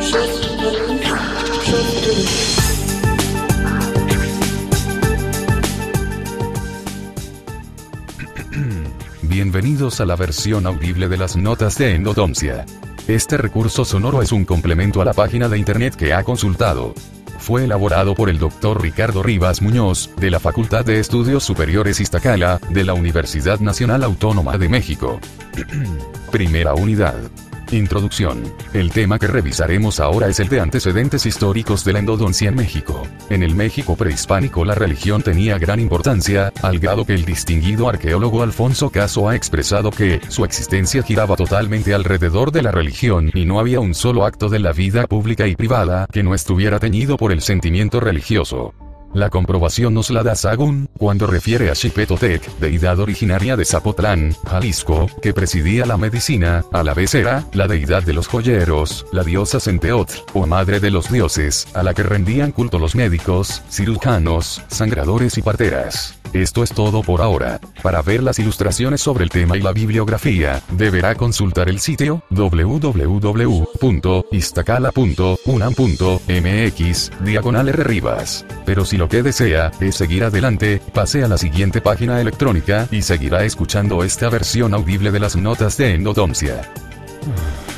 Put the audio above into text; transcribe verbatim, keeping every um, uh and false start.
Bienvenidos a la versión audible de las notas de endodoncia. Este recurso sonoro es un complemento a la página de internet que ha consultado. Fue elaborado por el doctor Ricardo Rivas Muñoz, de la Facultad de Estudios Superiores Iztacala, de la Universidad Nacional Autónoma de México. Primera unidad. Introducción. El tema que revisaremos ahora es el de antecedentes históricos de la endodoncia en México. En el México prehispánico la religión tenía gran importancia, al grado que el distinguido arqueólogo Alfonso Caso ha expresado que su existencia giraba totalmente alrededor de la religión y no había un solo acto de la vida pública y privada que no estuviera teñido por el sentimiento religioso. La comprobación nos la da Sahagún, cuando refiere a Xipetotec, deidad originaria de Zapotlán, Jalisco, que presidía la medicina, a la vez era la deidad de los joyeros, la diosa Centeotl, o madre de los dioses, a la que rendían culto los médicos, cirujanos, sangradores y parteras. Esto es todo por ahora. Para ver las ilustraciones sobre el tema y la bibliografía, deberá consultar el sitio w w w punto iztacala punto unam punto m x diagonal r rivas. Pero si lo que desea es seguir adelante, pase a la siguiente página electrónica y seguirá escuchando esta versión audible de las notas de endodoncia.